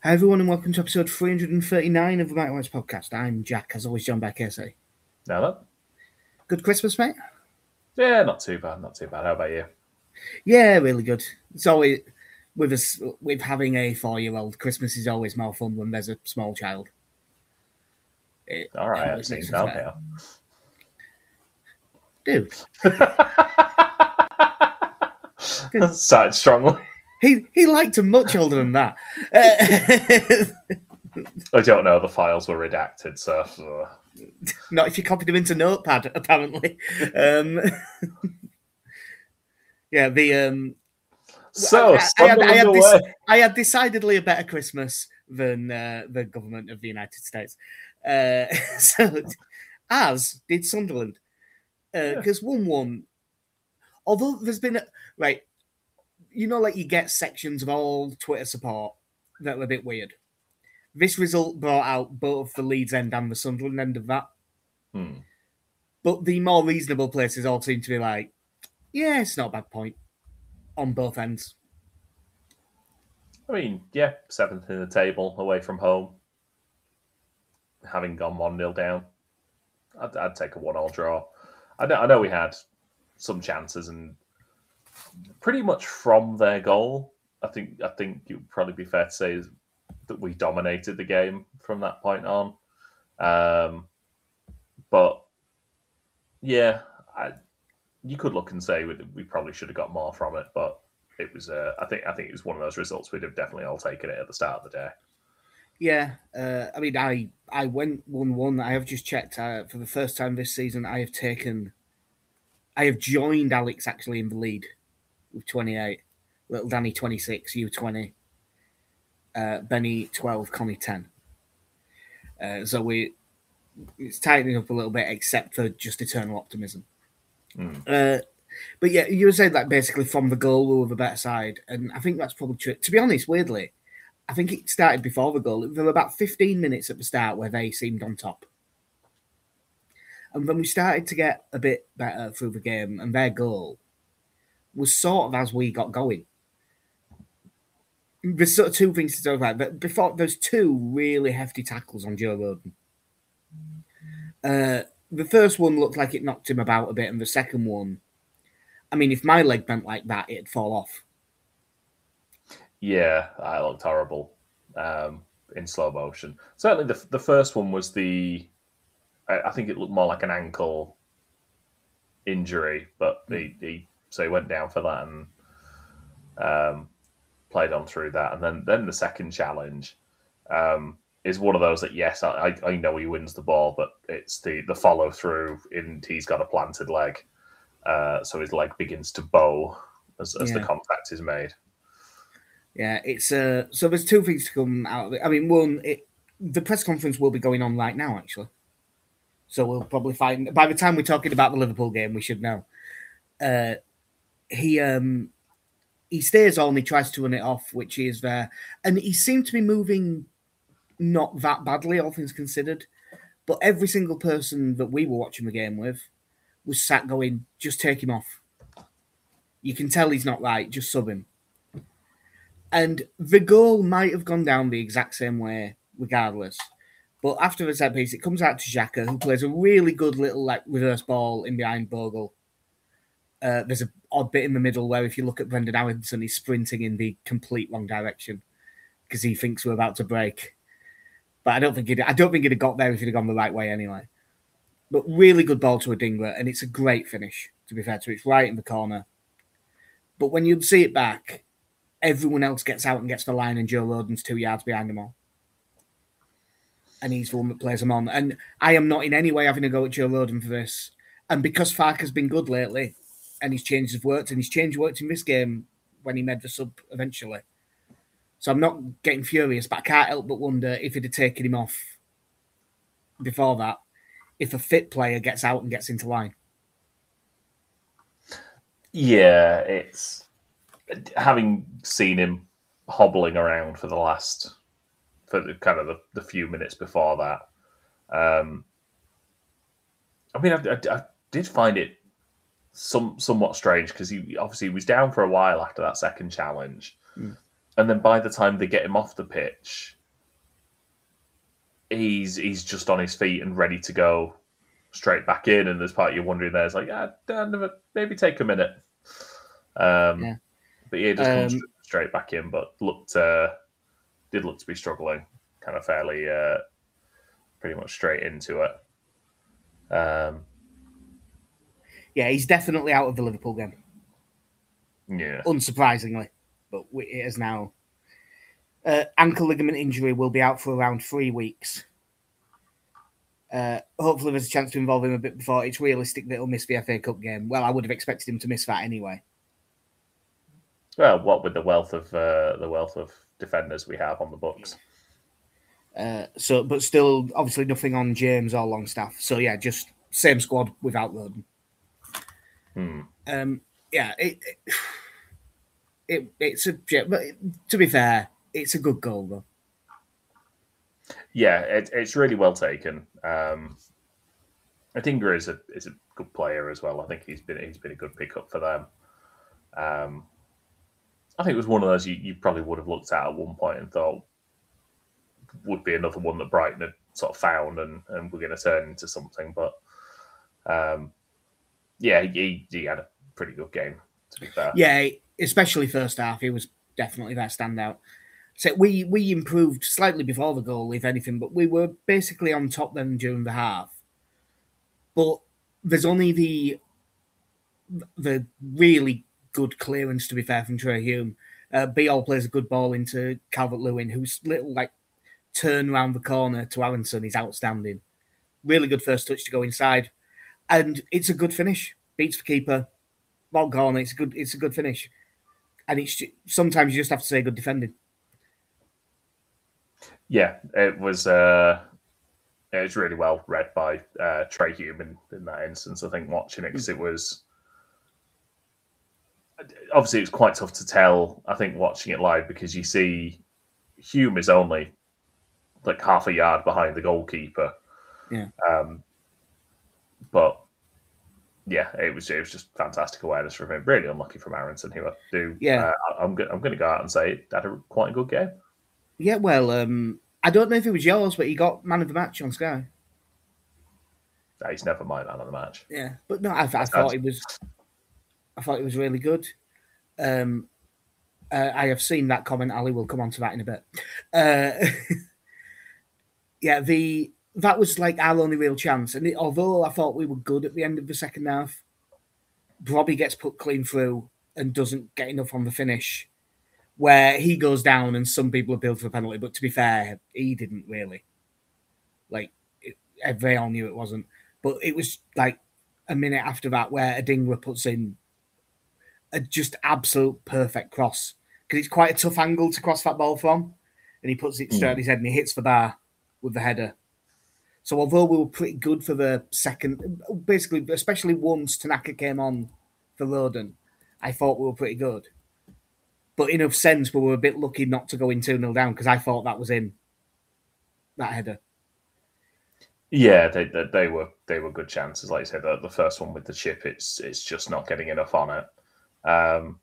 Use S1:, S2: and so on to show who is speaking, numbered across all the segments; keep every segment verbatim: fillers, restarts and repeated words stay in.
S1: Hi everyone and welcome to episode three hundred thirty-nine of the Mighty Whites podcast. I'm Jack, as always joined by Casey.
S2: Hello.
S1: Good Christmas, mate?
S2: Yeah, not too bad, not too bad. How about you?
S1: Yeah, really good. It's always, with us, with having a four-year-old, Christmas is always more fun when there's a small child. It
S2: All right,
S1: always
S2: I've
S1: makes
S2: seen
S1: us
S2: down
S1: better.
S2: here.
S1: Dude.
S2: Started strongly.
S1: He he liked him much older than that. Uh,
S2: I don't know, the files were redacted, so... Uh...
S1: Not if you copied them into Notepad, apparently. Um, yeah, the... Um,
S2: So,
S1: I, I, had, I, had this,
S2: away.
S1: I had decidedly a better Christmas than uh, the government of the United States. Uh, so, as did Sunderland. Because uh, yeah. one one, although there's been... A, right, you know, like you get sections of all Twitter support that were a bit weird. This result brought out both the Leeds end and the Sunderland end of that.
S2: Hmm.
S1: But the more reasonable places all seem to be like, yeah, it's not a bad point on both ends.
S2: I mean, yeah, seventh in the table, away from home. Having gone one nil down. I'd, I'd take a one-all draw. I know, I know we had some chances and pretty much from their goal, I think I think it would probably be fair to say is that we dominated the game from that point on. Um, but yeah, I, you could look and say we, we probably should have got more from it, but it was. Uh, I think I think it was one of those results we'd have definitely all taken it at the start of the day.
S1: Yeah, uh, I mean, I I went one one. I have just checked uh, for the first time this season. I have taken, I have joined Alex actually in the lead with twenty-eight. Little Danny twenty-six, you twenty. Uh, Benny twelve, Connie ten. Uh, so we it's tightening up a little bit, except for just eternal optimism.
S2: Mm.
S1: Uh, but yeah, you were saying that basically from the goal we were the better side, and I think that's probably true. To be honest, weirdly, I think it started before the goal. There were about fifteen minutes at the start where they seemed on top, and then we started to get a bit better through the game, and their goal was sort of as we got going. There's sort of two things to talk about, but before there's two really hefty tackles on Joe Rodon. Uh, the first one looked like it knocked him about a bit, and the second one, I mean, if my leg bent like that, it'd fall off.
S2: Yeah, that looked horrible um, in slow motion. Certainly, the the first one was the, I, I think it looked more like an ankle injury, but he, he so he went down for that and. Um, played on through that, and then then the second challenge um, is one of those that yes, I, I know he wins the ball, but it's the the follow through, and he's got a planted leg, uh, so his leg begins to bow as, as yeah. the contact is made.
S1: Yeah, it's uh, so there's two things to come out of it. I mean, one, it, the press conference will be going on right now, actually, so we'll probably find by the time we're talking about the Liverpool game, we should know. Uh, he um. He stays on, he tries to run it off, which is there. And he seemed to be moving not that badly, all things considered. But every single person that we were watching the game with was sat going, just take him off. You can tell he's not right, just sub him. And the goal might have gone down the exact same way, regardless. But after the set piece, it comes out to Xhaka, who plays a really good little like reverse ball in behind Bogle. Uh, there's an odd bit in the middle where if you look at Brendan Aronson, he's sprinting in the complete wrong direction because he thinks we're about to break. But I don't think he'd, I don't think he'd have got there if he'd have gone the right way anyway. But really good ball to Adingra, and it's a great finish, to be fair to it. It's right in the corner. But when you see it back, everyone else gets out and gets the line, and Joe Rodon's two yards behind them all. And he's the one that plays them on. And I am not in any way having a go at Joe Rodon for this. And because Farke's been good lately, and his changes have worked, and his change worked in this game when he made the sub eventually. So I'm not getting furious, but I can't help but wonder if he'd have taken him off before that, if a fit player gets out and gets into line.
S2: Yeah, it's having seen him hobbling around for the last, for the kind of the, the few minutes before that. Um, I mean, I, I, I did find it some somewhat strange because he obviously was down for a while after that second challenge. Mm. and then by the time they get him off the pitch, he's he's just on his feet and ready to go straight back in. And there's part of you wondering there, it's like, ah, maybe take a minute. Um, yeah. But yeah, just um, comes straight back in, but looked uh, did look to be struggling, kind of fairly, uh, pretty much straight into it. Um,
S1: yeah, he's definitely out of the Liverpool game.
S2: Yeah,
S1: unsurprisingly, but it is now. Uh, ankle ligament injury will be out for around three weeks. Uh, hopefully, there's a chance to involve him a bit before. It's realistic that he'll miss the F A Cup game. Well, I would have expected him to miss that anyway.
S2: Well, what with the wealth of uh, the wealth of defenders we have on the books.
S1: Uh, so, but still, obviously, nothing on James or Longstaff. So, yeah, just same squad without Roden.
S2: Hmm.
S1: Um, yeah, it, it, it it's a. But to be fair, it's a good goal though.
S2: Yeah, it, it's really well taken. Um, Adingra is a is a good player as well. I think he's been he's been a good pickup for them. Um, I think it was one of those you, you probably would have looked at at one point and thought would be another one that Brighton had sort of found and, and we're going to turn into something. But um, yeah, he, he had a pretty good game, to be fair.
S1: Yeah, especially first half, he was definitely that standout. So we we improved slightly before the goal, if anything, but we were basically on top then during the half. But there's only the the really good clearance, to be fair, from Trey Hume. Uh, Biol plays a good ball into Calvert-Lewin, whose little like turn around the corner to Aronson is outstanding. Really good first touch to go inside, and it's a good finish. Beats the keeper, ball corner. It's a good. It's a good finish, and it's sometimes you just have to say good defending.
S2: Yeah, it was. Uh, it was really well read by uh, Trey Hume in, in that instance. I think watching it because it was. Obviously, it's quite tough to tell, I think, watching it live because you see Hume is only like half a yard behind the goalkeeper.
S1: Yeah.
S2: Um, but, yeah, it was it was just fantastic awareness from him. Really unlucky from Aronson, who I do.
S1: Yeah.
S2: Uh, I'm, I'm going to go out and say it had a quite a good game.
S1: Yeah, well, um, I don't know if it was yours, but he got man of the match on Sky.
S2: No, he's never my man of the match.
S1: Yeah, but no, I, I thought it was... I thought it was really good. Um, uh, I have seen that comment. Ali will come on to that in a bit. Uh, yeah, the that was like our only real chance. And it, although I thought we were good at the end of the second half, Robbie gets put clean through and doesn't get enough on the finish, where he goes down and some people appealed for a penalty. But to be fair, he didn't really. Like, it, they all knew it wasn't. But it was like a minute after that where Adingra puts in a just absolute perfect cross because it's quite a tough angle to cross that ball from, and he puts it straight at his head and he hits the bar with the header. So although we were pretty good for the second, basically, especially once Tanaka came on for Roden, I thought we were pretty good. But in a sense, we were a bit lucky not to go in two nil down because I thought that was in that header.
S2: Yeah, they, they they were they were good chances. Like you said, the, the first one with the chip, it's it's just not getting enough on it. Um,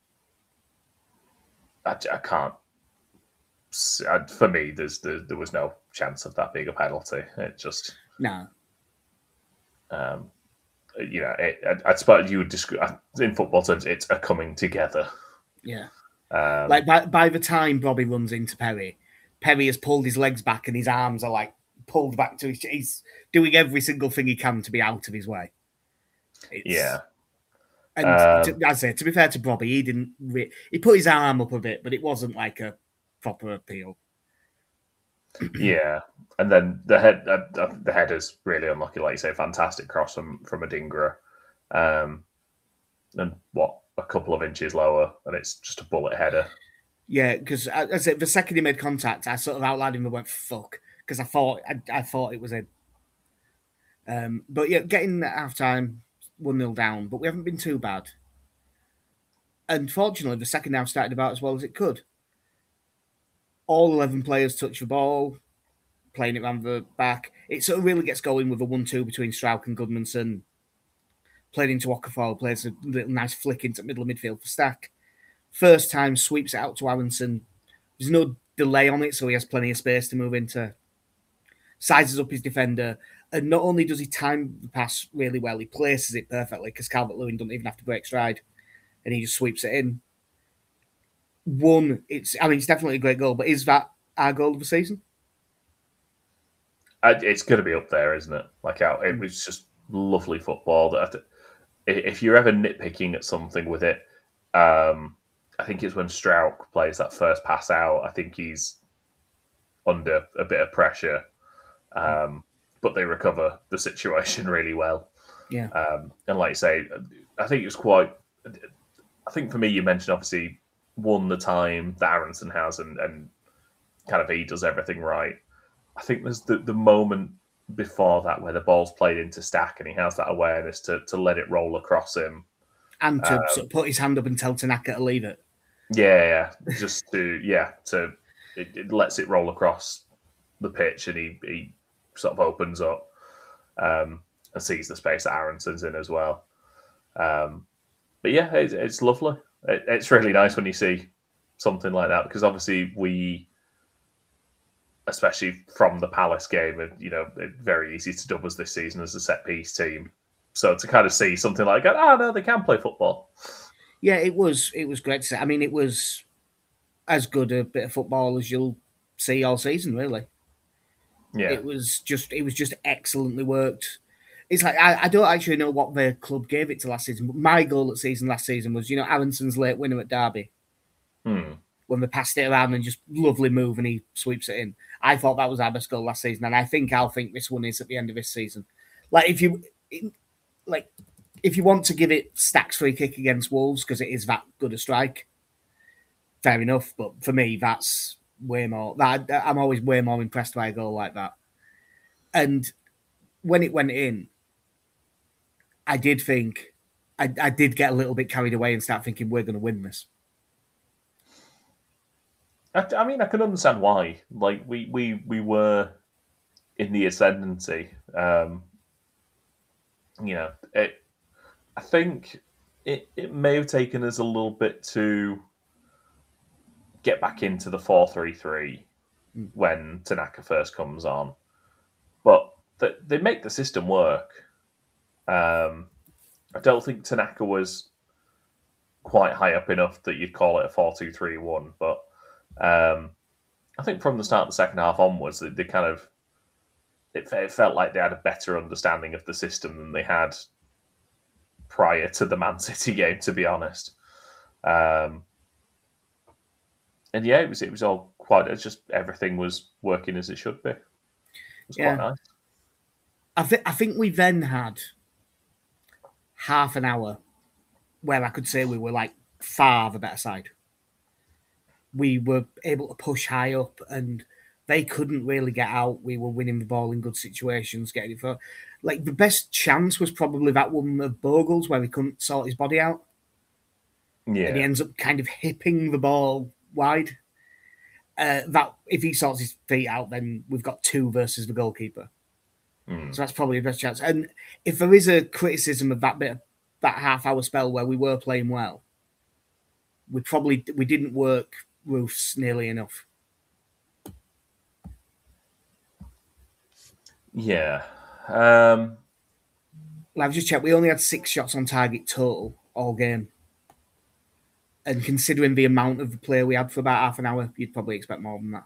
S2: I, I can't. I, for me, there's there, there was no chance of that being a penalty. It just
S1: no.
S2: Um, you know, it, I, I suppose you would describe in football terms, it's a coming together.
S1: Yeah.
S2: Um,
S1: like by by the time Bobby runs into Perry, Perry has pulled his legs back and his arms are like pulled back to his. He's doing every single thing he can to be out of his way. It's,
S2: yeah.
S1: And um, to, as I say, to be fair to Bobby, he didn't. Re- he put his arm up a bit, but it wasn't like a proper appeal.
S2: Yeah, and then the head, uh, the header's really unlucky. Like you say, fantastic cross from from Adingra, um, and what a couple of inches lower, and it's just a bullet header.
S1: Yeah, because as I said, the second he made contact, I sort of out loud him and went "fuck" because I thought I, I thought it was in. Um, but yeah, getting at half time. one nil down, but we haven't been too bad. And fortunately, the second half started about as well as it could. All eleven players touch the ball, playing it around the back. It sort of really gets going with a one two between Strauch and Goodmanson. Played into Okafor, plays a little nice flick into middle of midfield for Stack. First time, sweeps it out to Aronson, there's no delay on it, so he has plenty of space to move into. Sizes up his defender, and not only does he time the pass really well, he places it perfectly because Calvert-Lewin doesn't even have to break stride, and he just sweeps it in. One, it's I mean, it's definitely a great goal, but is that our goal of the season?
S2: It's going to be up there, isn't it? Like, it was just lovely football. That if you're ever nitpicking at something with it, um, I think it's when Strauch plays that first pass out. I think he's under a bit of pressure. Um, but they recover the situation really well.
S1: Yeah.
S2: Um, and like you say, I think it was quite. I think for me, you mentioned obviously one the time that Aronson has, and, and kind of he does everything right. I think there's the, the moment before that where the ball's played into Stack and he has that awareness to to let it roll across him.
S1: And to um, sort of put his hand up and tell Tanaka to leave it.
S2: Yeah, yeah. Just to, yeah, to it, it lets it roll across the pitch and he, he sort of opens up um, and sees the space that Aronson's in as well. Um, but yeah, it's, it's lovely. It, it's really nice when you see something like that because obviously we, especially from the Palace game, and you know, it's very easy to dub us this season as a set piece team. So to kind of see something like that, oh no, they can play football.
S1: Yeah, it was it was great to see. I mean, it was as good a bit of football as you'll see all season, really.
S2: Yeah,
S1: it was just it was just excellently worked. It's like I, I don't actually know what the club gave it to last season, but my goal at season last season was, you know, Aronson's late winner at Derby.
S2: Hmm.
S1: When they passed it around and just lovely move and he sweeps it in. I thought that was our best goal last season, and I think I'll think this one is at the end of this season. Like if you like if you want to give it Stack's free kick against Wolves because it is that good a strike, fair enough. But for me, that's way more. That I'm always way more impressed by a goal like that. And when it went in, I did think I, I did get a little bit carried away and start thinking we're going to win this.
S2: I, I mean, I can understand why. Like we we we were in the ascendancy. Um, you know, it. I think it it may have taken us a little bit to get back into the four three three
S1: mm.
S2: when Tanaka first comes on, but the, they make the system work. Um, I don't think Tanaka was quite high up enough that you'd call it a four two three one, but um, I think from the start of the second half onwards, they, they kind of it, it felt like they had a better understanding of the system than they had prior to the Man City game, to be honest. Um, and yeah, it was it was all quite. It's just everything was working as it should be. It was
S1: yeah.
S2: quite nice.
S1: I think I think we then had half an hour where I could say we were like far the better side. We were able to push high up and they couldn't really get out. We were winning the ball in good situations, getting it for like the best chance was probably that one of Bogle's where he couldn't sort his body out.
S2: Yeah.
S1: And he ends up kind of hipping the ball wide. Uh, that if he sorts his feet out, then we've got two versus the goalkeeper.
S2: Mm.
S1: So that's probably the best chance. And if there is a criticism of that bit of that half hour spell where we were playing well, we probably we didn't work Roofs nearly enough.
S2: Yeah. Um,
S1: well, I've just checked. We only had six shots on target total all game. And considering the amount of the play we had for about half an hour, you'd probably expect more than that.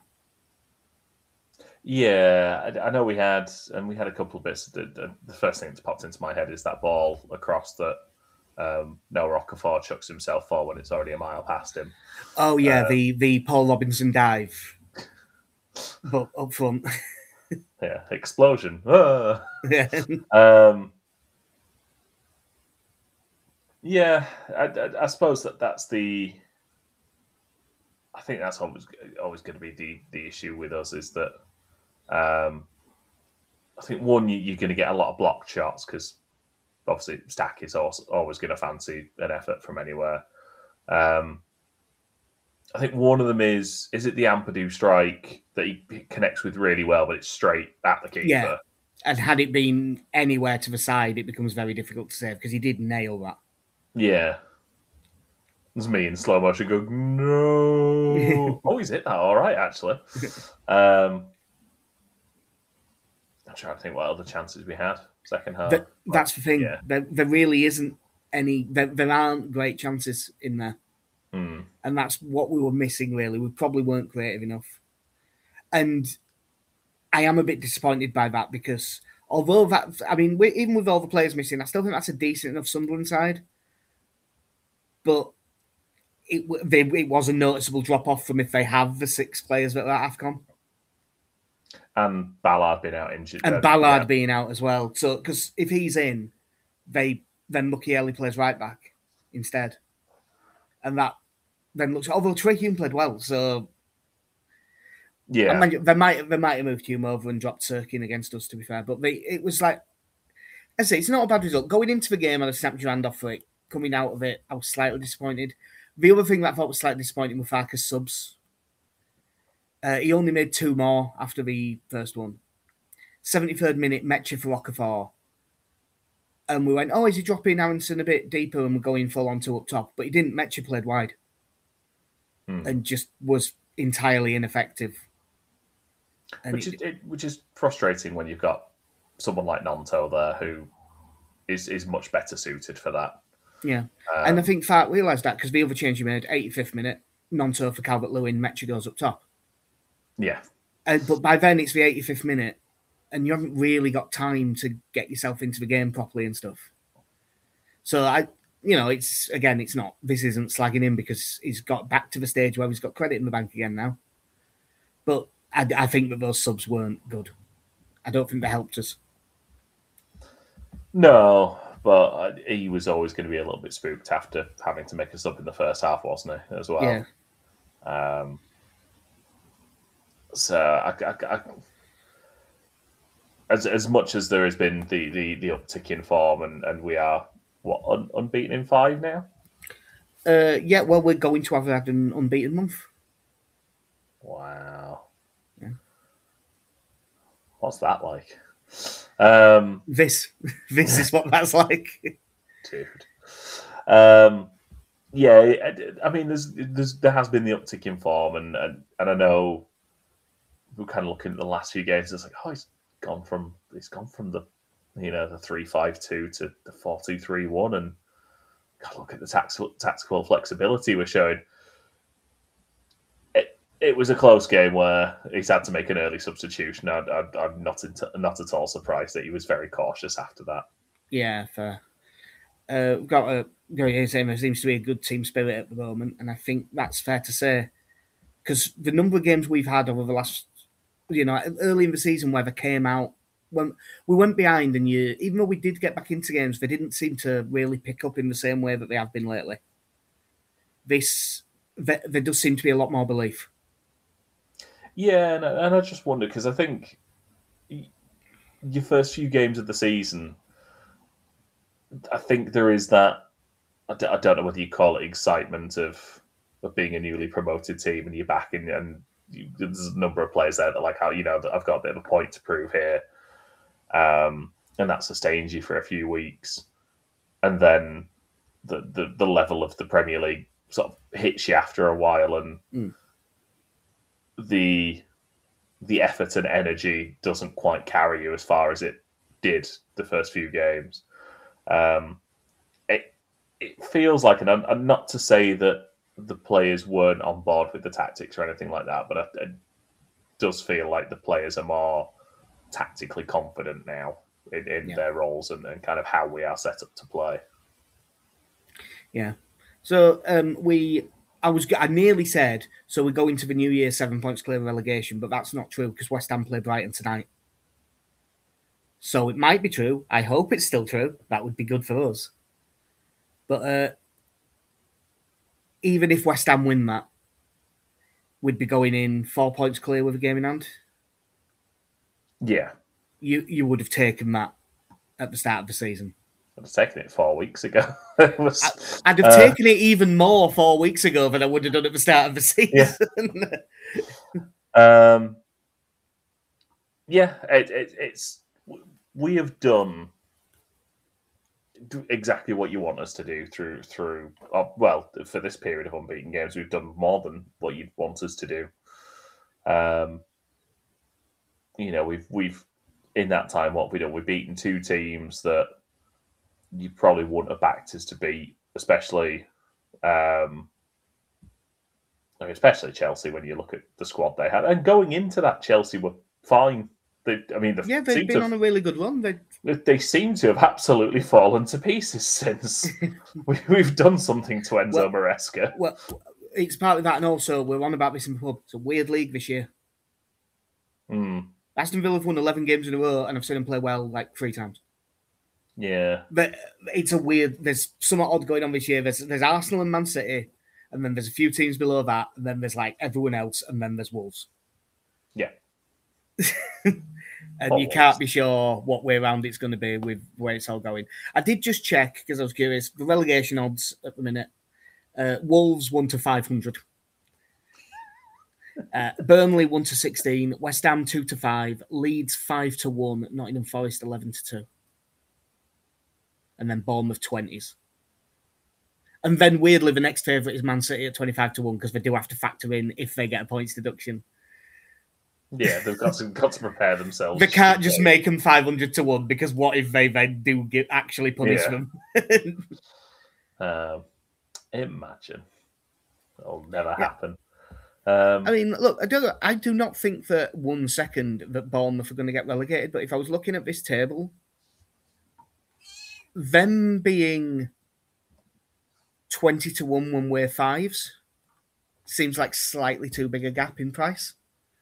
S2: Yeah, I, I know we had, and we had a couple of bits. The, the, the first thing that's popped into my head is that ball across that um, Noah Okafor chucks himself for when it's already a mile past him.
S1: Oh, yeah,
S2: uh,
S1: the, the Paul Robinson dive. But up front.
S2: Yeah, explosion. Ah.
S1: Yeah.
S2: Um, yeah, I, I, I suppose that that's the. I think that's always always going to be the the issue with us is that. Um, I think one, you, you're going to get a lot of blocked shots because obviously Stack is also, always going to fancy an effort from anywhere. Um, I think one of them is, is it the Ampadu strike that he connects with really well, but it's straight at the keeper?
S1: Yeah, and had it been anywhere to the side, it becomes very difficult to save because he did nail that.
S2: Yeah. There's me in slow motion going, no. Oh, he's hit that all right, actually. Um, I'm trying to think what other chances we had. Second half.
S1: That, that's the thing.
S2: Yeah.
S1: There, there really isn't any, there, there aren't great chances in there.
S2: Hmm.
S1: And that's what we were missing, really. We probably weren't creative enough. And I am a bit disappointed by that because although that, I mean, we, even with all the players missing, I still think that's a decent enough Sunderland side. But it, they, it was a noticeable drop off from if they have the six players that are at AFCON.
S2: And Ballard being out injured.
S1: And Ballard yeah. being out as well. So, because if he's in, they then Mukiele plays right back instead. And that then looks, although Trey Hume played well, so
S2: yeah,
S1: I mean, they might they might have moved Hume over and dropped Sirkin against us, to be fair. But they, it was like, I say, it's not a bad result. Going into the game, I'd have snapped your hand off for it. Coming out of it, I was slightly disappointed. The other thing that I thought was slightly disappointing was Farkas subs. Uh, he only made two more after the first one. seventy-third minute, Mecha for Okafor. And we went, oh, is he dropping Aronson a bit deeper and we're going full on to up top? But he didn't. Mecha played wide. Hmm. And just was entirely ineffective. And
S2: which, it, is, it, which is frustrating when you've got someone like Gnonto there who is, is much better suited for that.
S1: Yeah. Um, and I think Fart realised that because the other change he made, eighty-fifth minute, Gnonto for Calvert-Lewin, Mecha goes up top.
S2: Yeah.
S1: And, but by then it's the eighty-fifth minute and you haven't really got time to get yourself into the game properly and stuff. So, I, you know, it's, again, it's not, this isn't slagging him because he's got back to the stage where he's got credit in the bank again now. But I, I think that those subs weren't good. I don't think they helped us.
S2: No, but he was always going to be a little bit spooked after having to make a sub in the first half, wasn't he, as well?
S1: Yeah.
S2: Um, So, I, I, I, as as much as there has been the, the, the uptick in form, and, and we are what un, unbeaten in five now.
S1: Uh, yeah, well, we're going to have had an unbeaten month.
S2: Wow.
S1: Yeah.
S2: What's that like? Um,
S1: this, this is what that's like,
S2: dude. Um, yeah, I, I mean, there's there's there has been the uptick in form, and and, and I know. We're kind of looking at the last few games. It's like, oh, he's gone from he's gone from the, you know, the three five two to the four two three one, and God, look at the tactical tactical flexibility we're showing. It it was a close game where he's had to make an early substitution. I, I, I'm not into, not at all surprised that he was very cautious after that.
S1: Yeah, fair. Uh, we've got a there seems to be a good team spirit at the moment, and I think that's fair to say because the number of games we've had over the last. You know, early in the season where they came out, when we went behind and you, even though we did get back into games, they didn't seem to really pick up in the same way that they have been lately. This, there, there does seem to be a lot more belief.
S2: Yeah, and, and I just wonder, because I think your first few games of the season, I think there is that, I d- I don't know whether you call it excitement of, of being a newly promoted team and you're back in and there's a number of players there that like how you know that I've got a bit of a point to prove here, um, and that sustains you for a few weeks, and then the, the the level of the Premier League sort of hits you after a while, and
S1: mm.
S2: the the effort and energy doesn't quite carry you as far as it did the first few games. Um, it it feels like, and, and not to say that the players weren't on board with the tactics or anything like that, but it, it does feel like the players are more tactically confident now in, in yeah. their roles and, and kind of how we are set up to play.
S1: Yeah. So um, we, I was, I nearly said, so we go into the new year seven points clear of relegation, but that's not true because West Ham play Brighton tonight. So it might be true. I hope it's still true. That would be good for us. But uh, even if West Ham win that, we'd be going in four points clear with a game in hand.
S2: Yeah.
S1: You you would have taken that at the start of the season.
S2: I'd have taken it four weeks ago. it was,
S1: I, I'd have uh, taken it even more four weeks ago than I would have done at the start of the season.
S2: Yeah, um, yeah it, it, it's we have done do exactly what you want us to do through through uh, well for this period of unbeaten games. We've done more than what you'd want us to do. Um, you know, we've we've in that time what we done. We've beaten two teams that you probably wouldn't have backed us to beat, especially. Um, especially Chelsea when you look at the squad they had. And going into that, Chelsea were fine. They, I mean,
S1: yeah, they've been on a really good run. They
S2: they seem to have absolutely fallen to pieces since we, we've done something to Enzo
S1: well,
S2: Maresca.
S1: Well, it's partly that, and also we're on about this in the pub. It's a weird league this year.
S2: Mm.
S1: Aston Villa have won eleven games in a row, and I've seen them play well like three times.
S2: Yeah,
S1: but it's a weird. There's somewhat odd going on this year. There's there's Arsenal and Man City, and then there's a few teams below that, and then there's like everyone else, and then there's Wolves.
S2: Yeah.
S1: And Hot you Wolves. Can't be sure what way around it's going to be with where it's all going. I did just check because I was curious. The relegation odds at the minute: uh, Wolves one to five hundred, uh, Burnley one to sixteen, West Ham two to five, Leeds five to one, Nottingham Forest eleven to two, and then Bournemouth twenties. And then weirdly, the next favourite is Man City at twenty-five to one because they do have to factor in if they get a points deduction.
S2: Yeah, they've got to got to prepare themselves.
S1: They can't just make them five hundred to one because what if they then do get, actually punish yeah. them?
S2: um, imagine it'll never
S1: yeah.
S2: happen. Um,
S1: I mean, look, I do I do not think that one second that Bournemouth are going to get relegated. But if I was looking at this table, them being twenty to one when we're fives seems like slightly too big a gap in price.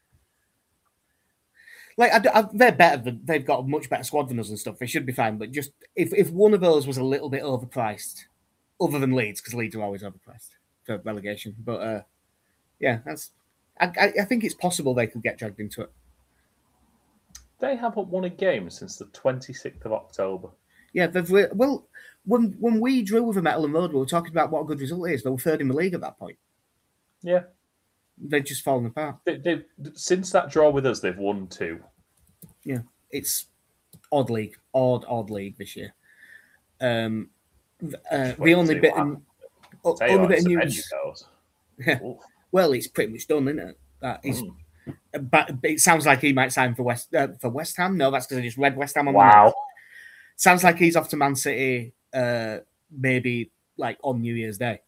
S1: Like I, I, they're better than they've got a much better squad than us and stuff. They should be fine. But just if, if one of those was a little bit overpriced, other than Leeds, because Leeds are always overpriced for relegation. But uh, yeah, that's. I, I think it's possible they could get dragged into it.
S2: They haven't won a game since the twenty-sixth of October.
S1: Yeah, they've well when when we drew with them at Ellen Road, we were talking about what a good result is. They were third in the league at that point.
S2: Yeah.
S1: They've just fallen apart.
S2: They, they've, since that draw with us, they've won two.
S1: Yeah, it's odd league, odd, odd league this year. Um, uh, the only bit, in, o- only bit of news. Yeah. Well, it's pretty much done, isn't it? That is, mm. but it sounds like he might sign for West uh, for West Ham. No, that's because I just read West Ham on
S2: wow.
S1: the Sounds like he's off to Man City, uh, maybe like on New Year's Day.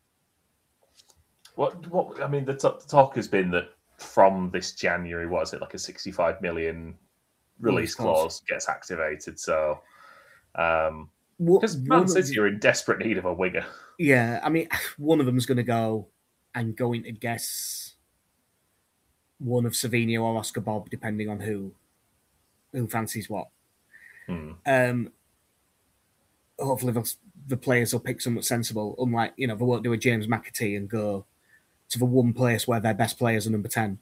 S2: What? What? I mean, the, t- the talk has been that from this January, what is it, like a sixty-five million release clause gets activated. So, um, because Man City are in desperate need of a winger.
S1: Yeah, I mean, one of them's going to go. I'm going to guess one of Savinho or Oscar Bob, depending on who who fancies what.
S2: Hmm.
S1: Um, hopefully, the, the players will pick something sensible. Unlike, you know, they won't do a James McAtee and go to the one place where their best players are number ten.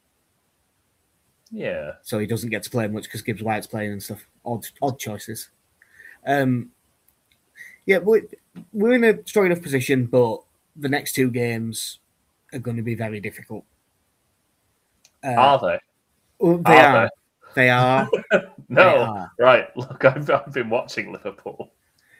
S2: Yeah.
S1: So he doesn't get to play much because Gibbs White's playing and stuff. Odd, odd choices. Um, yeah, we're, we're in a strong enough position, but the next two games are going to be very difficult.
S2: Uh, are they?
S1: Well, they are. are. They, they are.
S2: No.
S1: They are.
S2: Right. Look, I've, I've been watching Liverpool.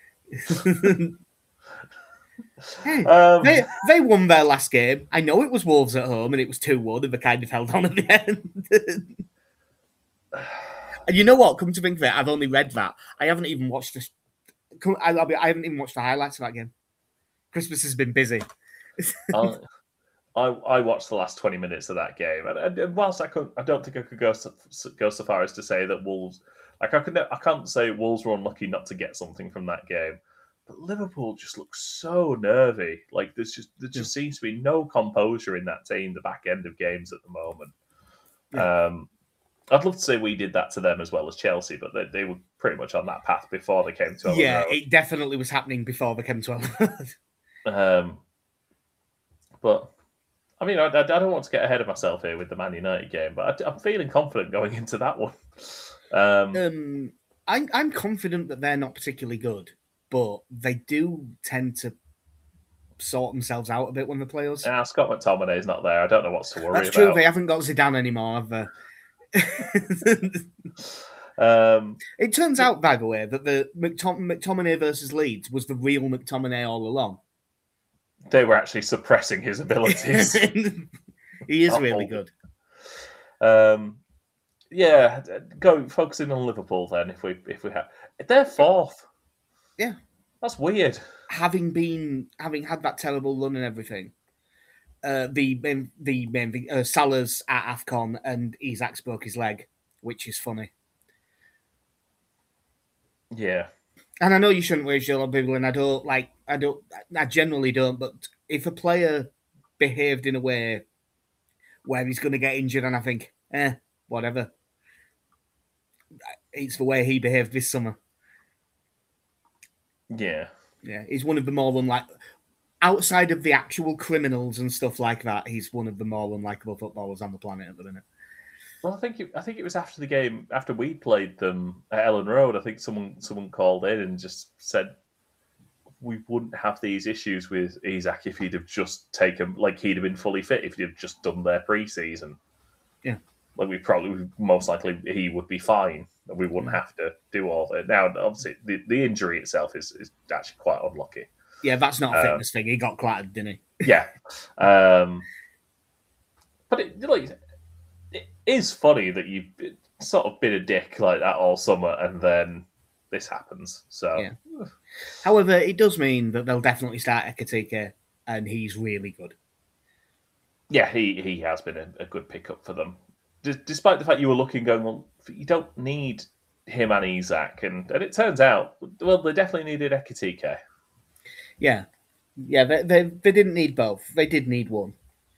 S1: Hey, um, they, they won their last game. I know it was Wolves at home and it was two one and they kind of held on at the end. And you know what? Come to think of it, I've only read that. I haven't even watched this. I'll be, I haven't even watched the highlights of that game. Christmas has been busy.
S2: I, I I watched the last twenty minutes of that game, and, and whilst I could, I don't think I could go so, go so far as to say that Wolves, like I could, I can't say Wolves were unlucky not to get something from that game. But Liverpool just looks so nervy. Like there's just there just yeah. seems to be no composure in that team. The back end of games at the moment. Yeah. Um, I'd love to say we did that to them as well as Chelsea, but they, they were pretty much on that path before they came to.
S1: Yeah, Road. It definitely was happening before they came to.
S2: um, but I mean, I, I don't want to get ahead of myself here with the Man United game, but I, I'm feeling confident going into that one. Um,
S1: um, I'm I'm confident that they're not particularly good. But they do tend to sort themselves out a bit when they play us.
S2: Yeah, Scott McTominay's not there. I don't know what's to worry
S1: That's
S2: about.
S1: That's true. They haven't got Zidane anymore, have they?
S2: Um,
S1: it turns out, by the way, that the McTom- McTominay versus Leeds was the real McTominay all along.
S2: They were actually suppressing his abilities.
S1: He is really good.
S2: Um, yeah, go focusing on Liverpool then. If we if we have, they're fourth.
S1: Yeah,
S2: that's weird.
S1: Having been having had that terrible run and everything, uh, the the the uh, Salah's at AFCON and Isaac broke his leg, which is funny.
S2: Yeah.
S1: And I know you shouldn't waste your people, and I don't like. I don't. I generally don't. But if a player behaved in a way where he's going to get injured, and I think, eh, whatever. It's the way he behaved this summer.
S2: Yeah,
S1: yeah. He's one of the more unlike, outside of the actual criminals and stuff like that. He's one of the more unlikable footballers on the planet at the minute.
S2: Well, I think it, I think it was after the game, after we played them at Ellen Road. I think someone someone called in and just said we wouldn't have these issues with Isaac if he'd have just taken, like he'd have been fully fit if he'd have just done their pre-season.
S1: Yeah,
S2: like we probably most likely he would be fine, and we wouldn't have to do all of it. Now, obviously, the, the injury itself is, is actually quite unlucky.
S1: Yeah, that's not a fitness um, thing. He got clattered, didn't he?
S2: Yeah, um, but it like. It is funny that you've sort of been a dick like that all summer, and then this happens. So,
S1: yeah. However, it does mean that they'll definitely start Ekitike, and he's really good.
S2: Yeah, he, he has been a, a good pickup for them. D- despite the fact you were looking, going, well, you don't need him and Isaac, and, and it turns out, well, they definitely needed Ekitike.
S1: Yeah, yeah, they, they they didn't need both. They did need one.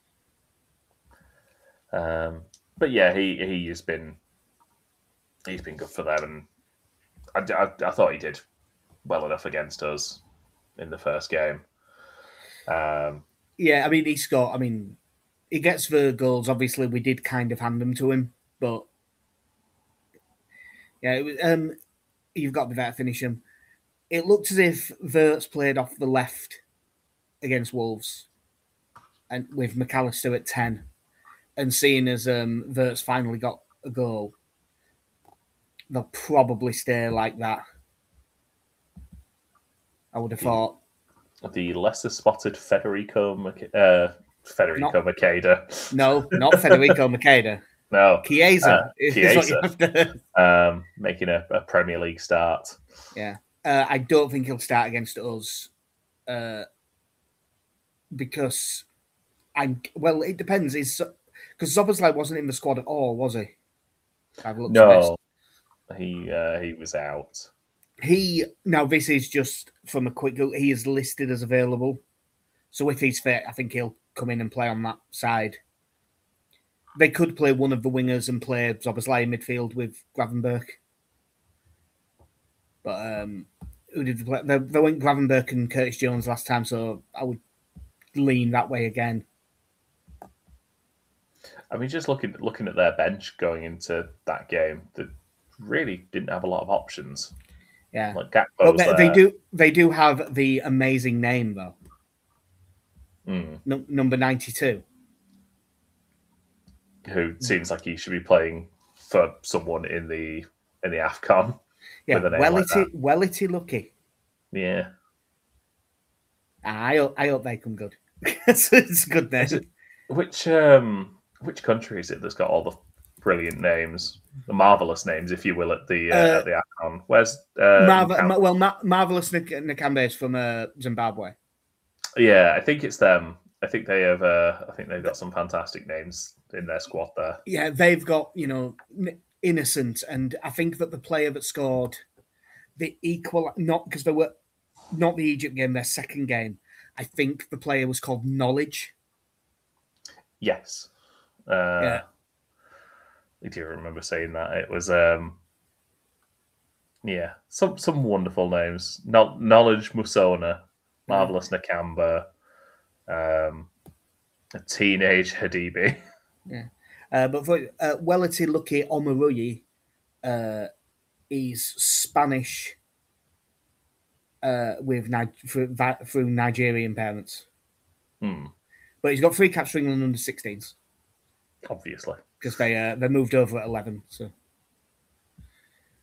S2: Um. But yeah, he he has been he's been good for them, and I, I, I thought he did well enough against us in the first game. Um,
S1: yeah, I mean he scored. I mean, he gets the goals. Obviously, we did kind of hand them to him, but yeah, it was, um, you've got to be there to finish him. It looked as if Wirtz played off the left against Wolves, and with McAllister at ten. And seeing as um, Wirtz finally got a goal, they'll probably stay like that. I would have thought.
S2: The lesser spotted Federico Mc- uh, Federico not, Macheda.
S1: No, not Federico Macheda.
S2: No.
S1: Chiesa.
S2: Uh, Chiesa. um, making a, a Premier League start.
S1: Yeah. Uh, I don't think he'll start against us uh, because I'm. Well, it depends. Is Because Szoboszlai wasn't in the squad at all, was he?
S2: No, he uh, he was out.
S1: He now this is just from a quick go. He is listed as available, so if he's fit, I think he'll come in and play on that side. They could play one of the wingers and play Szoboszlai in midfield with Gravenberch, but um, who did they play? They, they went Gravenberch and Curtis Jones last time, so I would lean that way again.
S2: I mean, just looking looking at their bench going into that game, they really didn't have a lot of options.
S1: Yeah,
S2: like Gakpo's
S1: well, they,
S2: there.
S1: they do. They do have the amazing name though.
S2: Mm.
S1: No, number ninety-two,
S2: who seems like he should be playing for someone in the in the AFCON.
S1: Yeah,
S2: with a name
S1: well,
S2: like
S1: it well, it lucky.
S2: Yeah,
S1: I hope, I hope they come good. it's, it's a good name.
S2: It, which um. Which country is it that's got all the brilliant names, the marvelous names, if you will, at the uh, uh, at the AFCON? Where's uh,
S1: Marvel, Ma- well, Ma- marvelous Nik- Nakambe is from uh, Zimbabwe.
S2: Yeah, I think it's them. I think they have. Uh, I think they've got some fantastic names in their squad there.
S1: Yeah, they've got you know Innocent, and I think that the player that scored the equal, not because they were not the Egypt game, their second game. I think the player was called Knowledge.
S2: Yes. Uh,
S1: yeah,
S2: I do remember saying that. It was, um, yeah, some some wonderful names. No- Knowledge Musona, Marvelous mm. Nakamba, um, a teenage Hadibi.
S1: Yeah, uh, but for uh, Welity Lucky Omaruyi, uh, he's Spanish uh, with Ni- through, through Nigerian parents.
S2: Hmm.
S1: But he's got three caps for England under sixteens.
S2: Obviously,
S1: because they uh, they moved over at eleven. So,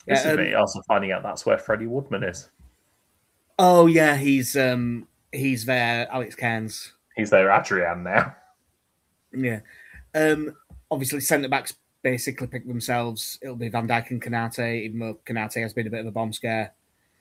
S2: This
S1: Yeah,
S2: is
S1: um,
S2: me also finding out that's where Freddie Woodman is.
S1: Oh yeah, he's um he's there. Alex Cairns.
S2: He's there, Adrian now.
S1: Yeah. Um. Obviously, centre backs basically pick themselves. It'll be Van Dijk and Kanate, even though Kanate has been a bit of a bomb scare.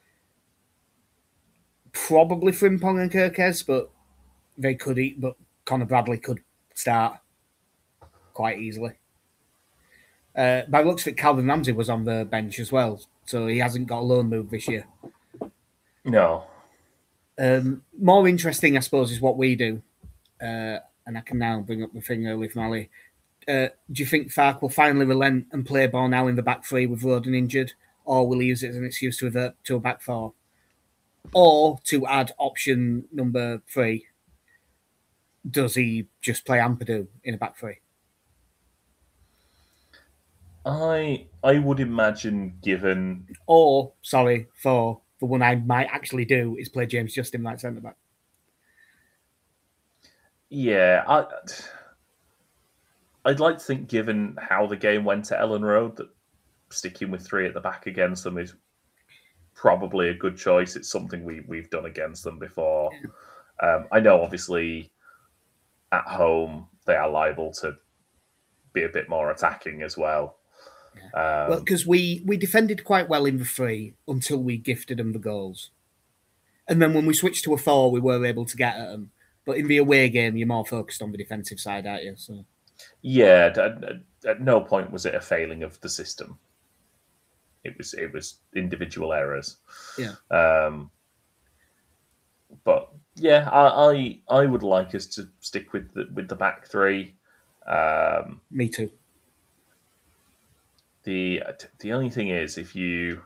S1: Probably Frimpong and Kirkes, but they could eat. But Connor Bradley could start quite easily. Uh, by the looks of it, Calvin Ramsey was on the bench as well, so he hasn't got a loan move this year.
S2: No.
S1: Um, more interesting, I suppose, is what we do. Uh, and I can now bring up the thing early from Ali. Uh, do you think Farke will finally relent and play ball now in the back three with Roden injured, or will he use it as an excuse to revert to a back four? Or to add option number three, does he just play Ampadu in a back three?
S2: I I would imagine, given...
S1: Or, sorry, four, the one I might actually do is play James Justin right centre back.
S2: Yeah, I, I'd like to think, given how the game went at Ellen Road, that sticking with three at the back against them is probably a good choice. It's something we, we've done against them before. Um, I know, obviously, at home, they are liable to be a bit more attacking as well.
S1: Yeah. Um, well, because we, we defended quite well in the three until we gifted them the goals. And then when we switched to a four, we were able to get at them. But in the away game, you're more focused on the defensive side, aren't you? So,
S2: yeah, at, at no point was it a failing of the system. It was it was individual errors.
S1: Yeah.
S2: Um, but yeah, I, I I would like us to stick with the with the back three. Um,
S1: Me too.
S2: The the only thing is, if you,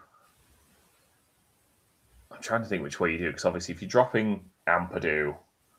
S2: I'm trying to think which way you do, because obviously if you're dropping Ampadu.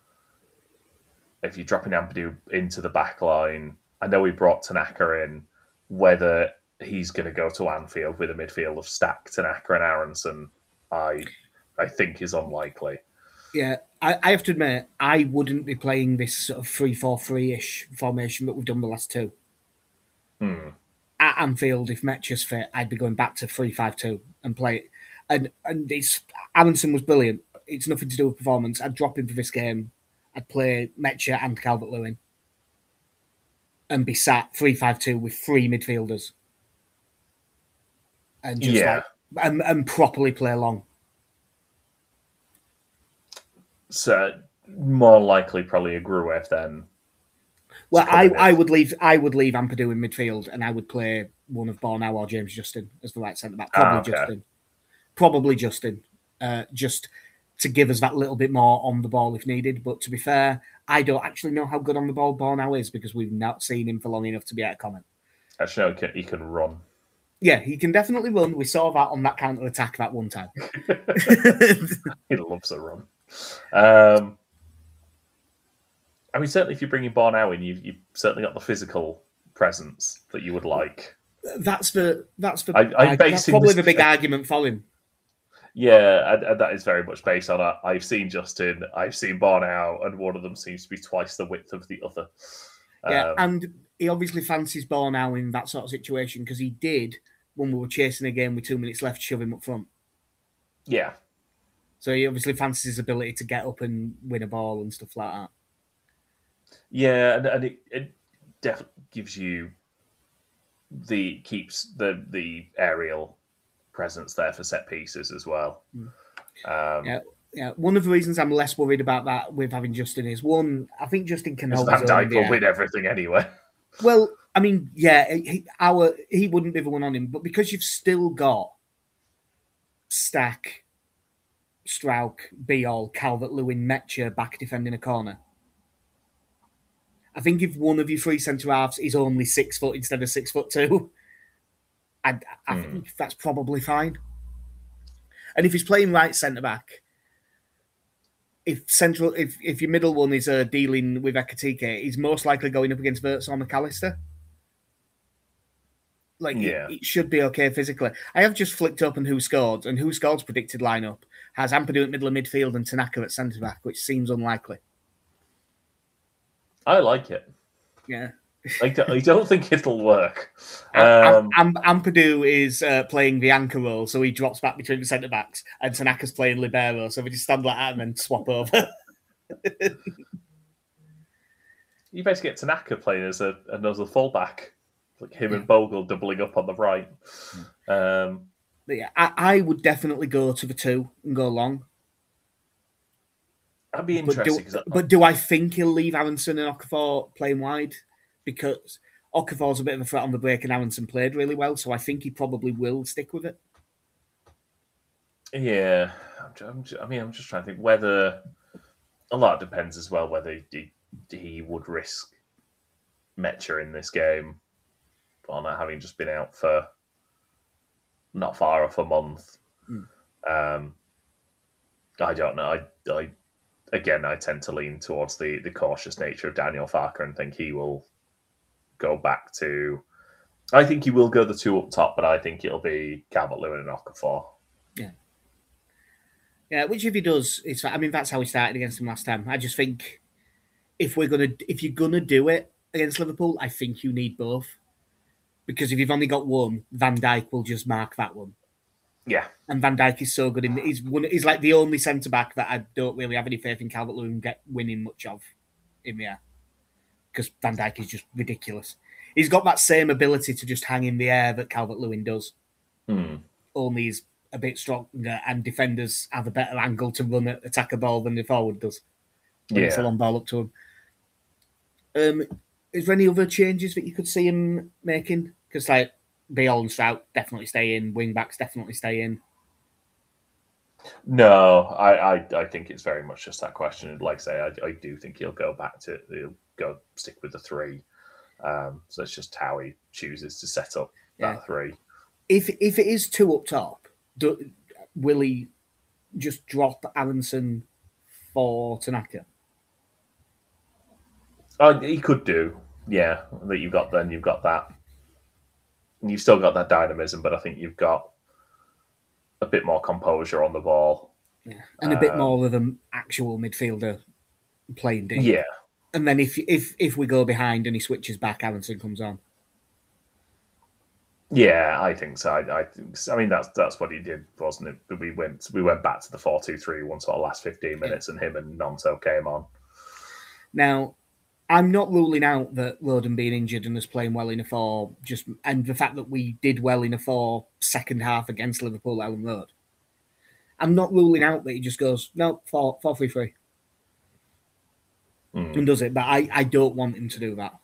S2: If you're dropping Ampadu into the back line, I know we brought Tanaka in. Whether he's going to go to Anfield with a midfield of Stack, Tanaka, and Aronson, I I think is unlikely.
S1: Yeah, I, I have to admit, I wouldn't be playing this sort of three four three-ish formation that we've done the last two.
S2: Hmm.
S1: At Anfield, if Metcha's fit, I'd be going back to three five two and play it. And, and it's, Aronson was brilliant. It's nothing to do with performance. I'd drop him for this game. I'd play Metcha and Calvert-Lewin and be sat three five two with three midfielders and just
S2: yeah.
S1: like, and, and properly play along.
S2: So more likely probably a Gruev then.
S1: Well, I, I would leave I would leave Ampadu in midfield and I would play one of Bornau or James Justin as the right centre back. Probably ah, okay. Justin. Probably Justin. Uh, just to give us that little bit more on the ball if needed. But to be fair, I don't actually know how good on the ball Bornau is because we've not seen him for long enough to be able to comment.
S2: Actually, no, he can run.
S1: Yeah, he can definitely run. We saw that on that counter attack that one time.
S2: He loves a run. Um, I mean, certainly if you bring in Bornau in, you've, you've certainly got the physical presence that you would like.
S1: That's the that's the
S2: I, I'm
S1: that's probably this, the big
S2: I,
S1: argument for him.
S2: Yeah, and, and that is very much based on that. I've seen Justin, I've seen Bornau, and one of them seems to be twice the width of the other.
S1: Yeah,
S2: um,
S1: and he obviously fancies Bornau in that sort of situation because he did when we were chasing a game with two minutes left, shove him up front.
S2: Yeah.
S1: So he obviously fancies his ability to get up and win a ball and stuff like that.
S2: Yeah, and, and it, it definitely gives you the keeps the the aerial presence there for set pieces as well.
S1: Mm.
S2: Um,
S1: yeah, yeah. One of the reasons I'm less worried about that with having Justin is one, I think Justin can hold
S2: Van
S1: his own.
S2: Dijk will win everything anyway.
S1: Well, I mean, yeah, he, our he wouldn't be the one on him, but because you've still got Stack, Strauch, Biol, Calvert-Lewin, Metcha back defending a corner. I think if one of your three centre halves is only six foot instead of six foot two, I, I mm. think that's probably fine. And if he's playing right centre back, if central, if, if your middle one is uh, dealing with Ekatike, he's most likely going up against Wirtz or McAllister. Like
S2: yeah.
S1: it, it should be okay physically. I have just flicked open who scored, and who scored's predicted lineup has Ampadu at middle of midfield and Tanaka at centre back, which seems unlikely.
S2: I like it.
S1: Yeah,
S2: I don't, I don't think it'll work.
S1: Um, Am- Am- Ampadu is uh, playing the anchor role, so he drops back between the centre backs, and Tanaka's playing libero, so we just stand like that and then swap over.
S2: You basically get Tanaka playing as a another fullback, like him
S1: Yeah.
S2: and Bogle doubling up on the right. Um,
S1: But yeah, I, I would definitely go to the two and go long.
S2: That'd be
S1: But
S2: interesting.
S1: do, but do I think he'll leave Aronson and Okafor playing wide? Because Okafor's a bit of a threat on the break and Aronson played really well, so I think he probably will stick with it.
S2: Yeah, I'm, I'm, I mean, I'm just trying to think whether a lot depends as well whether he, he would risk Mecha in this game on having just been out for not far off a month.
S1: Mm.
S2: Um, I don't know. I, I again, I tend to lean towards the the cautious nature of Daniel Farker and think he will go back to. I think he will go the two up top, but I think it'll be Calvert-Lewin and Okafor.
S1: Yeah. Yeah, which if he does, it's. I mean, that's how we started against him last time. I just think if we're gonna, if you're gonna do it against Liverpool, I think you need both, because if you've only got one, Van Dijk will just mark that one.
S2: Yeah,
S1: and Van Dijk is so good in. He's one. He's like the only centre back that I don't really have any faith in Calvert-Lewin get winning much of in the air, because Van Dijk is just ridiculous. He's got that same ability to just hang in the air that Calvert-Lewin does.
S2: Hmm.
S1: Only he's a bit stronger, and defenders have a better angle to run at attack a ball than the forward does. When
S2: Yeah,
S1: it's a long ball up to him. Um, is there any other changes that you could see him making? Because like Bale and Strout definitely stay in, wing backs definitely stay in.
S2: No, I, I, I think it's very much just that question. Like I say, I, I do think he'll go back to he'll go stick with the three. Um, so it's just how he chooses to set up that
S1: Yeah.
S2: three.
S1: If if it is two up top, do, will he just drop Aronson for Tanaka?
S2: Oh, he could do, yeah. That you've got then you've got that. You've still got that dynamism, but I think you've got a bit more composure on the ball.
S1: Yeah, and a bit
S2: Um,
S1: more of an actual midfielder playing deep.
S2: Yeah,
S1: And then if if if we go behind and he switches back, Aronson comes on.
S2: yeah, I think so. I, I think. So. I mean, that's that's what he did, wasn't it? We went we went back to the four two three one sort of last fifteen minutes, and him and Nonto came on.
S1: Now, I'm not ruling out that Roden being injured and us playing well in a four, just and the fact that we did well in a four second half against Liverpool at Ellen Road. I'm not ruling out that he just goes, no, four, four, three, three,
S2: Mm.
S1: and does it. But I, I don't want him to do that.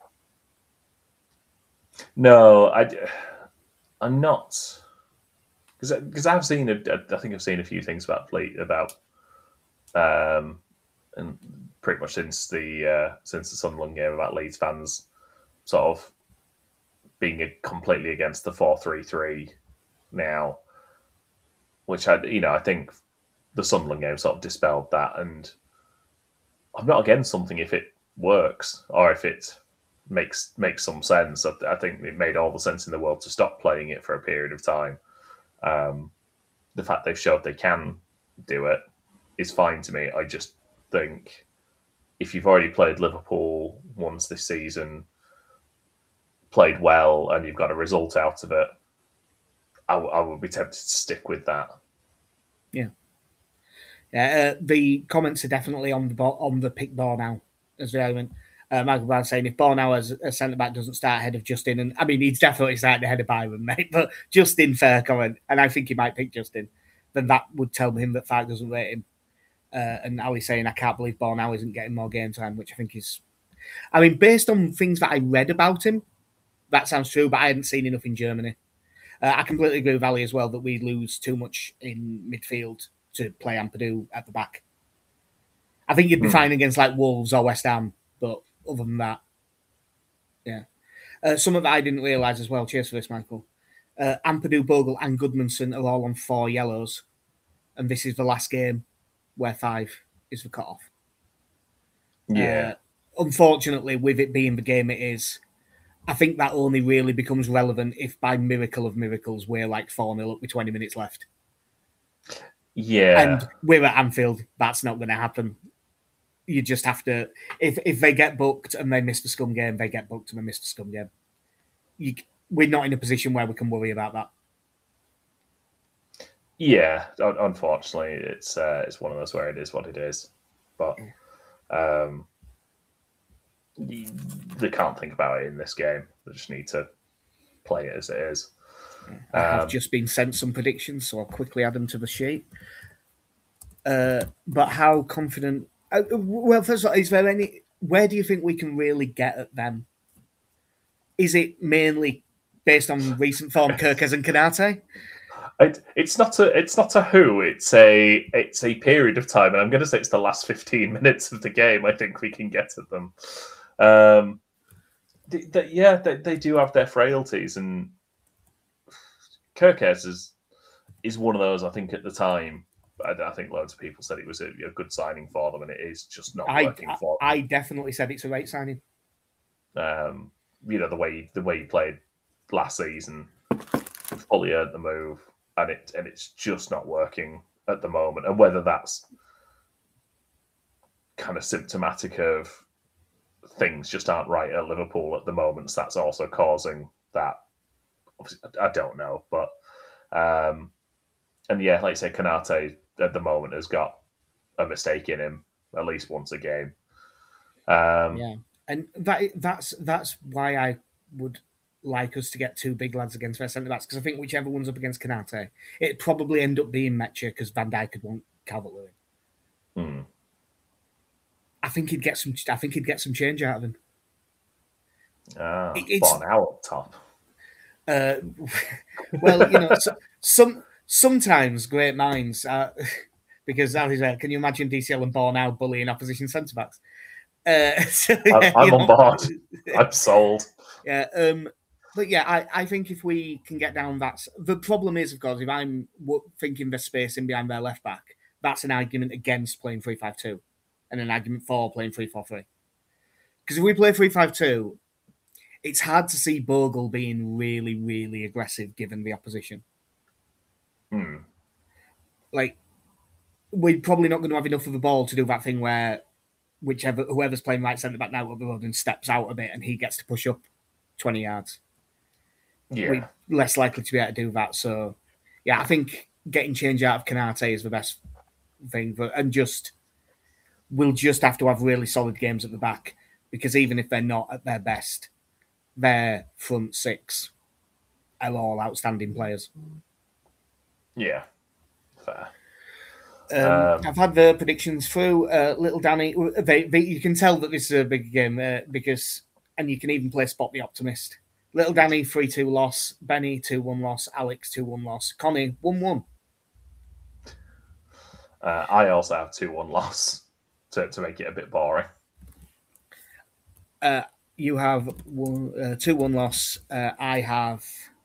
S2: No, I, I'm not, because because I've seen a, I think I've seen a few things about Fleet about, um, and pretty much since the uh, since the Sunderland game about Leeds fans sort of being a, completely against the four three three now, which I you know I think the Sunderland game sort of dispelled that, and I'm not against something if it works or if it makes makes some sense. I, I think it made all the sense in the world to stop playing it for a period of time. Um, the fact they've showed they can do it is fine to me. I just think if you've already played Liverpool once this season, played well, and you've got a result out of it, I, w- I would be tempted to stick with that.
S1: Yeah. Yeah, uh, the comments are definitely on the bo- on the pick Bornau as the element. Uh, Michael Brown saying if Bornau as a centre back doesn't start ahead of Justin, and I mean he's definitely starting ahead of Byron, mate. But Justin, fair comment, and I think he might pick Justin. Then that would tell him that Fark doesn't rate him. Uh, and Ali saying I can't believe Bornau isn't getting more game time, which I think is, I mean, based on things that I read about him, that sounds true. But I hadn't seen enough in Germany. Uh, I completely agree with Ali as well that we lose too much in midfield to play Ampadu at the back. I think you'd be
S2: Hmm.
S1: fine against like Wolves or West Ham, but other than that, yeah. Uh, some of that I didn't realise as well. Cheers for this, Michael. Uh, Ampadu, Bogle, and Goodmanson are all on four yellows, and this is the last game where five is the cut-off.
S2: Yeah.
S1: Uh, unfortunately, with it being the game it is, I think that only really becomes relevant if by miracle of miracles we're like four nil up with twenty minutes left.
S2: Yeah.
S1: And we're at Anfield. That's not going to happen. you just have to. If if they get booked and they miss the Scum game, they get booked and they miss the Scum game. You, we're not in a position where we can worry about that.
S2: Yeah, unfortunately, it's uh, it's one of those where it is what it is. But um, they can't think about it in this game. They just need to play it as it is.
S1: I have
S2: um,
S1: just been sent some predictions, so I'll quickly add them to the sheet. Uh, but how confident? Uh, well, first of all, is there any? Where do you think we can really get at them? Is it mainly based on recent form, Kerkez and Konate?
S2: It, it's not a it's not a who. It's a it's a period of time, and I'm going to say it's the last fifteen minutes of the game. I think we can get at them. Um, they, they, yeah, they, they do have their frailties, and Kerkez is is one of those. I think at the time, I, I think loads of people said it was a, a good signing for them, and it is just not
S1: I,
S2: working for them.
S1: I definitely said it's a great signing.
S2: Um, you know the way the way he played last season, fully earned the move. And it and it's just not working at the moment. And whether that's kind of symptomatic of things just aren't right at Liverpool at the moment, so that's also causing that. I don't know, but um, and yeah, like I say, Konate at the moment has got a mistake in him at least once a game. Um,
S1: yeah, and that that's that's why I would like us to get two big lads against their centre backs, because I think whichever one's up against Konate, it'd probably end up being Metcha because Van Dijk could want Calvert-Lewin.
S2: Hmm.
S1: I think he'd get some. I think he'd get some change out of him.
S2: Ah, it, it's now up top.
S1: Uh, well, you know, so, some sometimes great minds, uh, because that is. Uh, can you imagine D C L and Bornau bullying opposition centre backs? Uh, so, yeah,
S2: I'm on
S1: know.
S2: board. I'm sold.
S1: Yeah. Um. But yeah, I, I think if we can get down, that's the problem is, of course, if I'm thinking there's space in behind their left back, that's an argument against playing three five two and an argument for playing three four three. Because if we play three five two, it's hard to see Bogle being really, really aggressive given the opposition.
S2: Hmm.
S1: Like, we're probably not going to have enough of the ball to do that thing where whichever whoever's playing right centre back now up the road and steps out a bit and he gets to push up twenty yards.
S2: Yeah.
S1: We're less likely to be able to do that. So, yeah, I think getting change out of Konate is the best thing. For, and just, we'll just have to have really solid games at the back, because even if they're not at their best, their front six are all outstanding players.
S2: Yeah, fair.
S1: Um,
S2: um,
S1: I've had the predictions through. Uh, little Danny, they, they, you can tell that this is a big game uh, because, and you can even play Spot the Optimist. Little Danny, three two loss. Benny, two one loss. Alex, two one loss. Connie, one one.
S2: Uh, I also have two one loss to, to make it a bit boring.
S1: Uh, you have one, uh, two one loss. Uh, I have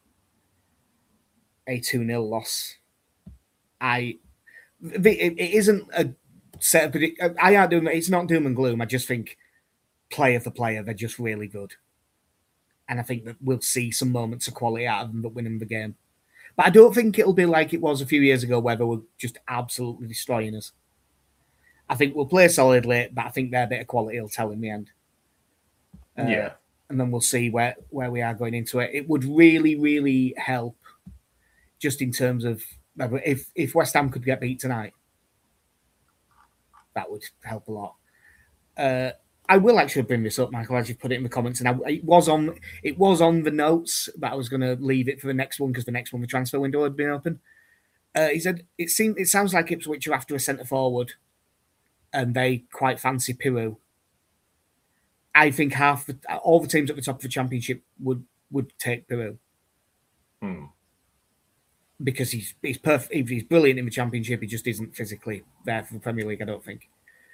S1: a two nil loss. I it, it isn't a set of predict. I aren't doing it's not doom and gloom. I just think player for player, they're just really good. And I think that we'll see some moments of quality out of them that win them the game. But I don't think it'll be like it was a few years ago where they were just absolutely destroying us. I think we'll play solidly, but I think their bit of quality will tell in the end. Uh,
S2: yeah.
S1: And then we'll see where, where we are going into it. It would really, really help just in terms of if, if West Ham could get beat tonight, that would help a lot. Uh, I will actually bring this up, Michael, as you put it in the comments, and I, it was on it was on the notes, but I was going to leave it for the next one because the next one, the transfer window had been open. Uh, he said it seemed it sounds like Ipswich are after a centre forward, and they quite fancy Piru. I think half the, all the teams at the top of the Championship would would take Piru
S2: hmm.
S1: because he's he's perfect. He's brilliant in the Championship. He just isn't physically there for the Premier League, I don't think.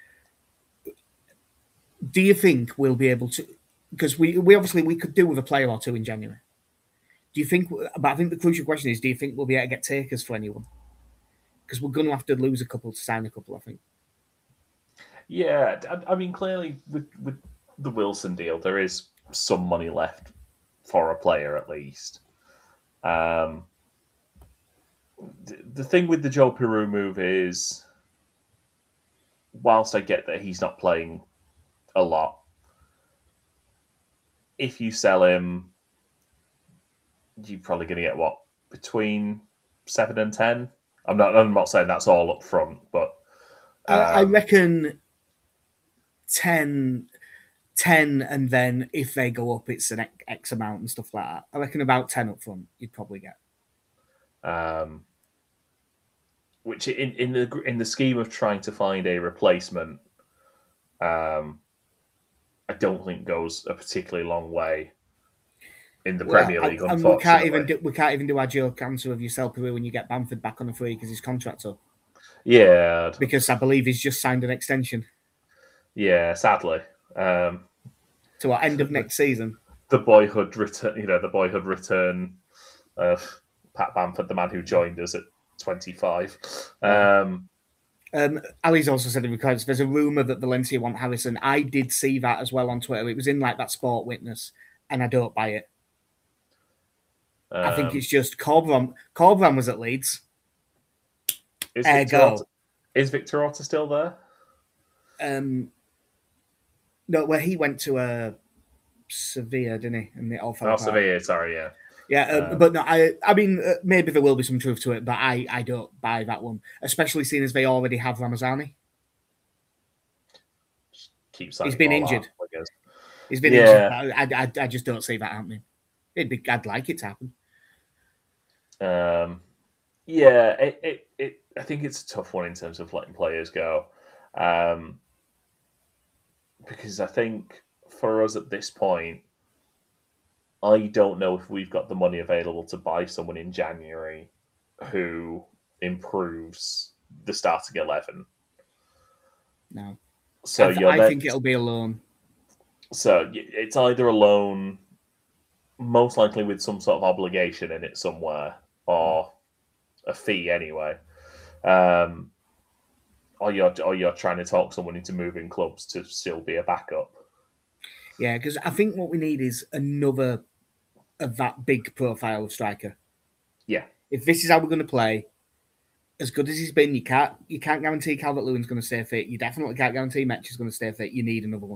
S1: Do you think we'll be able to? Because we, we obviously we could do with a player or two in January. Do you think? But I think the crucial question is: do you think we'll be able to get takers for anyone? Because we're going to have to lose a couple to sign a couple. I think.
S2: Yeah, I, I mean, clearly with with the Wilson deal, there is some money left for a player at least. Um, the, the thing with the Joe Piroux move is whilst I get that he's not playing a lot, if you sell him, you're probably going to get what, between seven and ten. I'm not. I'm not saying that's all up front, but
S1: um, I, I reckon ten, ten, and then if they go up, it's an X amount and stuff like that. I reckon about ten up front, you'd probably get.
S2: Um, which in in the in the scheme of trying to find a replacement, um, I don't think goes a particularly long way in the well, Premier League.
S1: And, and we can't even do, we can't even do our joke answer of you sell Peru when you get Bamford back on the free because his contract's up.
S2: Yeah,
S1: because I believe he's just signed an extension.
S2: Yeah, sadly, um,
S1: to our end of next season.
S2: The boyhood return, you know, the boyhood return of Pat Bamford, the man who joined us at twenty-five. Um,
S1: Um, Ali's also said in the comments, there's a rumour that Valencia want Harrison. I did see that as well on Twitter. It was in like that Sport Witness, and I don't buy it. Um, I think it's just Corberan. Corberan was at Leeds.
S2: Is Victor, Orta, is Victor Orta still there?
S1: Um, no, where he went to uh, Sevilla, didn't he? And it all fell
S2: oh,
S1: apart.
S2: Sevilla, sorry, yeah.
S1: Yeah, um, um, but no, I I mean, uh, maybe there will be some truth to it, but I, I don't buy that one, especially seeing as they already have Ramazani.
S2: Keep
S1: He's been injured.
S2: Out, I guess.
S1: He's been yeah. injured. I, I, I just don't see that happening. It'd be, I'd like it to happen.
S2: Um, yeah, it, it, it, I think it's a tough one in terms of letting players go. Um, because I think for us at this point, I don't know if we've got the money available to buy someone in January who improves the starting eleven.
S1: No.
S2: So
S1: I, th- I think it'll be a loan.
S2: So it's either a loan, most likely with some sort of obligation in it somewhere, or a fee anyway. Um, or you're or you're trying to talk someone into moving clubs to still be a backup.
S1: Yeah, because I think what we need is another of that big profile of striker.
S2: Yeah.
S1: If this is how we're going to play, as good as he's been, you can't you can't guarantee Calvert-Lewin's going to stay fit. You definitely can't guarantee Metch is going to stay fit. You need another one.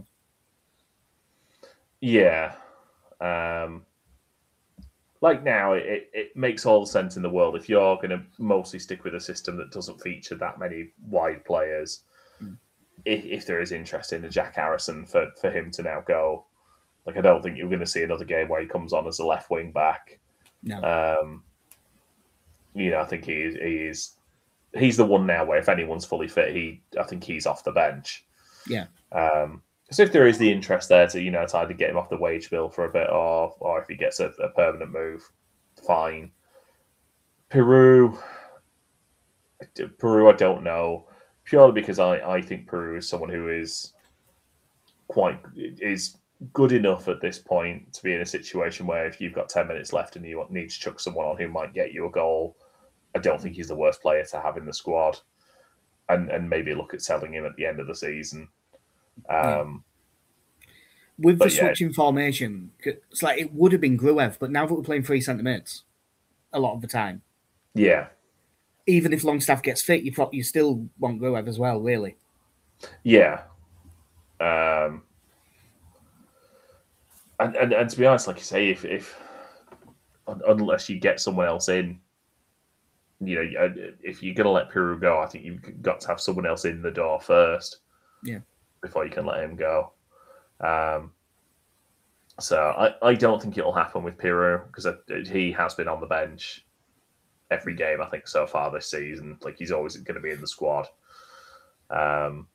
S2: Yeah. Um, like now, it, it makes all the sense in the world. If you're going to mostly stick with a system that doesn't feature that many wide players, mm. if, if there is interest in a Jack Harrison for, for him to now go, like I don't think you're going to see another game where he comes on as a left wing back.
S1: No.
S2: Um, you know, I think he is, he is he's the one now where if anyone's fully fit, he I think he's off the bench.
S1: Yeah.
S2: Um, so if there is the interest there to, you know, to either get him off the wage bill for a bit or or if he gets a, a permanent move, fine. Peru, Peru, I don't know. Purely because I, I think Peru is someone who is quite is good enough at this point to be in a situation where if you've got ten minutes left and you need to chuck someone on who might get you a goal, I don't think he's the worst player to have in the squad. And and maybe look at selling him at the end of the season. Um,
S1: With the yeah. switching formation, it's like it would have been Gruev, but now that we're playing three centre mids a lot of the time.
S2: Yeah.
S1: Even if Longstaff gets fit, you probably you still want Gruev as well, really.
S2: Yeah. Um, and, and and to be honest, like you say, if if unless you get someone else in, you know, if you're going to let Peru go, I think you've got to have someone else in the door first.
S1: Yeah.
S2: Before you can let him go. Um, so I, I don't think it'll happen with Peru because he has been on the bench every game, I think, so far this season. Like, he's always going to be in the squad. Um,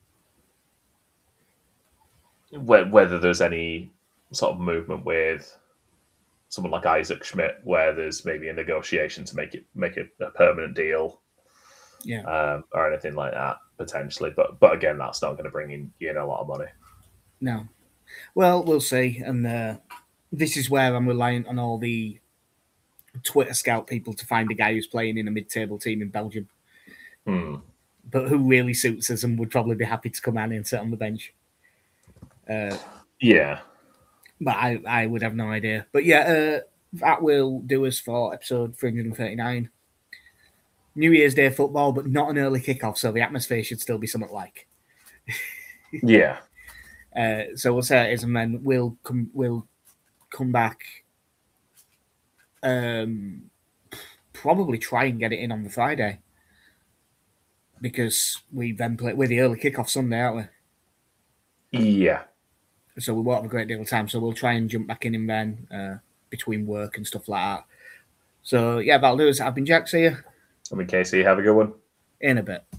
S2: whether there's any sort of movement with someone like Isaac Schmidt, where there's maybe a negotiation to make it make it a permanent deal,
S1: yeah,
S2: um, or anything like that potentially. But but again, that's not going to bring in, in a lot of money.
S1: No. Well, we'll see. And uh, this is where I'm reliant on all the Twitter scout people to find a guy who's playing in a mid-table team in Belgium,
S2: hmm.
S1: but who really suits us and would probably be happy to come in and sit on the bench. Uh,
S2: yeah.
S1: But I, I would have no idea. But yeah, uh, that will do us for episode three hundred thirty-nine. New Year's Day football, but not an early kickoff, so the atmosphere should still be somewhat like.
S2: Yeah.
S1: Uh, so we'll say it is, and then we'll come we'll come back. Um, probably try and get it in on the Friday because we then play with the early kickoff Sunday, aren't we?
S2: Yeah.
S1: So we won't have a great deal of time. So we'll try and jump back in and then uh, between work and stuff like that. So yeah, that'll do us. I've been Jack. See you
S2: I mean, Casey, have a good one.
S1: in a bit.